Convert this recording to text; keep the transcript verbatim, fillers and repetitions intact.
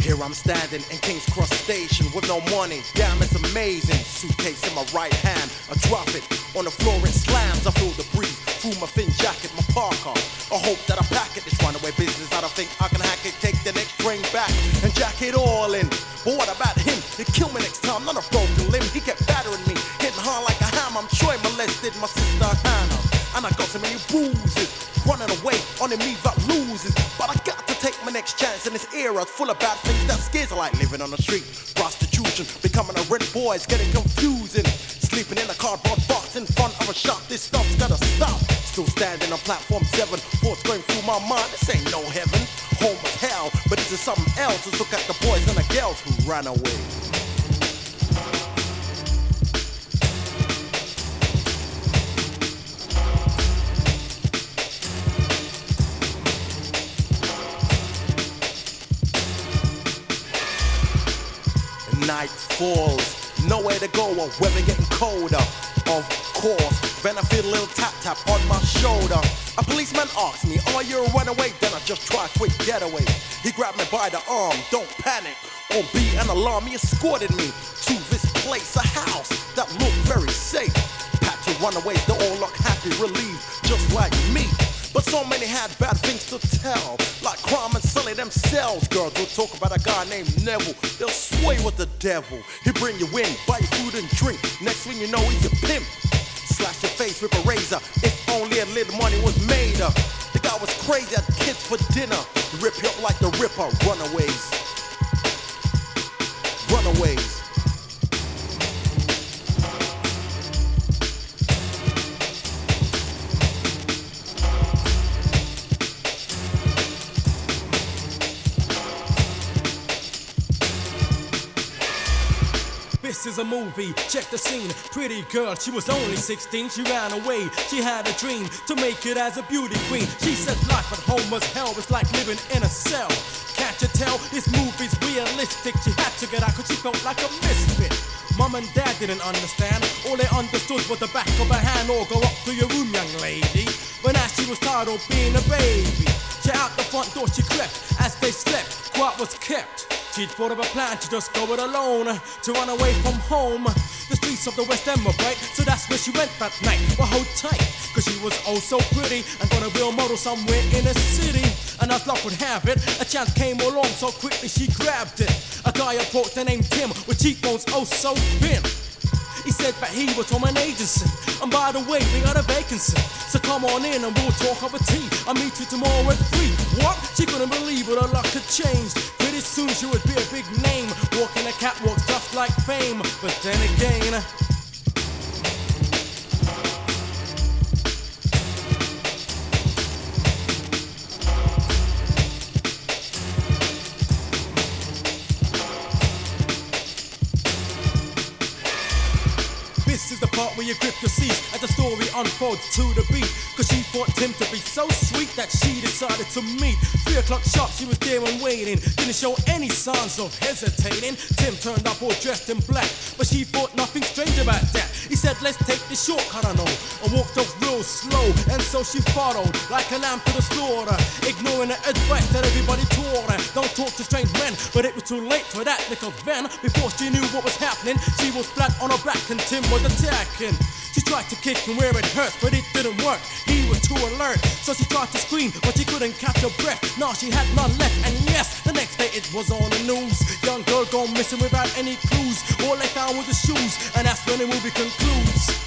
Here I'm standing in King's Cross Station with no money. Damn, it's amazing. Suitcase in my right hand. I drop it on the floor, it slams. I feel the breeze through my thin jacket, my parka. I hope that I pack it. This runaway business, I don't think I can hack it. Take the next train back and jack it all in. But what about him? He'd kill me next time, not a broken limb. He kept battering me, hitting hard like a hammer. I'm sure he molested my sister Hannah. And I got so many bruises, running away on me that loses. But I got to take my next chance in this era full of bad things that scares. I like living on the street, prostitution, becoming a rent boy is getting confusing. Sleeping in a cardboard box in front of a shop, this stuff's gotta stop. Still standing on platform seven, thoughts going through my mind. This ain't no heaven, home was hell, but this is something else. Let's look at the boys and the girls who ran away. Night falls, nowhere to go, or weather getting colder. Of course, then I feel a little tap tap on my shoulder. A policeman asks me, are you a runaway? Then I just try a quick getaway. He grabbed me by the arm, don't panic or be an alarm. He escorted me to this place, a house that looked very safe. Packed with runaways, they all look happy, relieved, just like me. But so many had bad things to tell, like crime and selling themselves. Girls will talk about a guy named Neville, they'll sway with the devil. He bring you in, buy you food and drink, next thing you know he's a pimp. Slash your face with a razor, if only a little money was made up. The guy was crazy, had kids for dinner. He rip you up like the Ripper, runaways. Runaways. This is a movie, check the scene. Pretty girl, she was only sixteen. She ran away, she had a dream to make it as a beauty queen. She said life at home was hell, it's like living in a cell. Can't you tell, this movie's realistic? She had to get out cause she felt like a misfit. Mom and dad didn't understand, all they understood was the back of her hand. Or go up to your room, young lady. But now she was tired of being a baby. She out the front door she crept, as they slept, quiet was kept. She'd thought of a plan to just go it alone, to run away from home. The streets of the West End were bright, so that's where she went that night. But hold tight, cause she was oh so pretty, and got a real model somewhere in the city. And as luck would have it, a chance came along, so quickly she grabbed it. A guy approached her named Tim, with cheekbones oh so thin. He said that he was from an agency, and by the way, we got a vacancy. So come on in and we'll talk over tea. I'll meet you tomorrow at three. What? She couldn't believe what her luck had changed. Pretty soon she would be a big name, walking the catwalks just like fame. But then again, this is the part where you grip your seat as the story unfolds to the beat. Cause she thought Tim to be so sweet that she decided to meet. Three o'clock sharp, she was there and waiting. Didn't show any signs of hesitating. Tim turned up all dressed in black, but she thought nothing strange about that. He said, let's take the shortcut, I know, and walked off real slow. And so she followed, like a lamb to the slaughter, ignoring the advice that everybody taught her. Don't talk to strange men, but it was too late for that, because then, before she knew what was happening, she was flat on her back and Tim was attacking. She tried to kick him where it hurt, but it didn't work. He was too alert, so she tried to scream, but she couldn't catch her breath. Now she had none left, and yes, the next day it was on the news. Young girl gone missing without any clues. All they found was the shoes, and that's when the movie concludes.